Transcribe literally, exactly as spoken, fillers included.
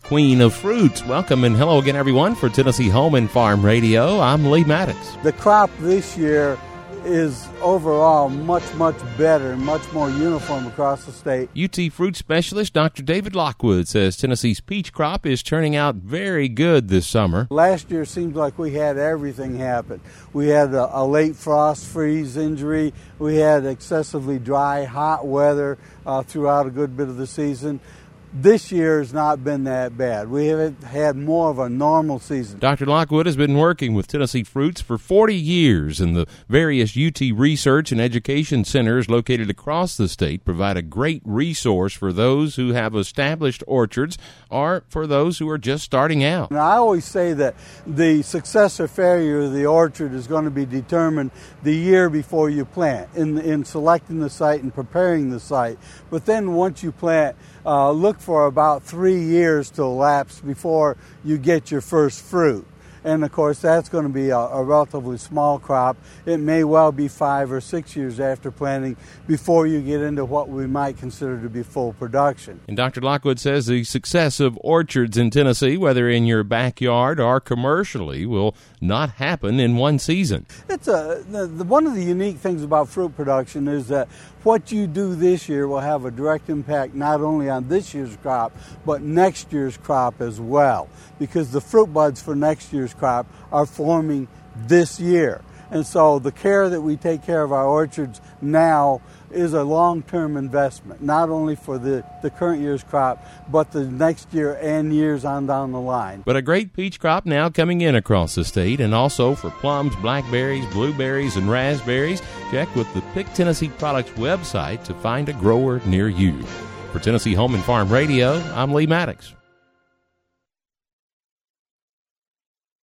queen of fruits. Welcome and hello again, everyone, for Tennessee Home and Farm Radio. I'm Lee Maddox. The crop this year is overall much, much better and much more uniform across the state. U T fruit specialist Doctor David Lockwood says Tennessee's peach crop is turning out very good this summer. Last year seems like we had everything happen. We had a, a late frost freeze injury. We had excessively dry, hot weather uh, throughout a good bit of the season. This year has not been that bad. We have had more of a normal season. Doctor Lockwood has been working with Tennessee Fruits for forty years, and the various U T research and education centers located across the state provide a great resource for those who have established orchards or for those who are just starting out. And I always say that the success or failure of the orchard is going to be determined the year before you plant, in, in selecting the site and preparing the site. But then once you plant, uh, look for about three years to elapse before you get your first fruit. And of course, that's going to be a, a relatively small crop. It may well be five or six years after planting before you get into what we might consider to be full production. And Doctor Lockwood says the success of orchards in Tennessee, whether in your backyard or commercially, will not happen in one season. It's a the, the, one of the unique things about fruit production is that what you do this year will have a direct impact not only on this year's crop, but next year's crop as well, because the fruit buds for next year's crop are forming this year. And so the care that we take care of our orchards now is a long-term investment, not only for the, the current year's crop, but the next year and years on down the line. But a great peach crop now coming in across the state, and also for plums, blackberries, blueberries, and raspberries. Check with the Pick Tennessee Products website to find a grower near you. For Tennessee Home and Farm Radio, I'm Lee Maddox.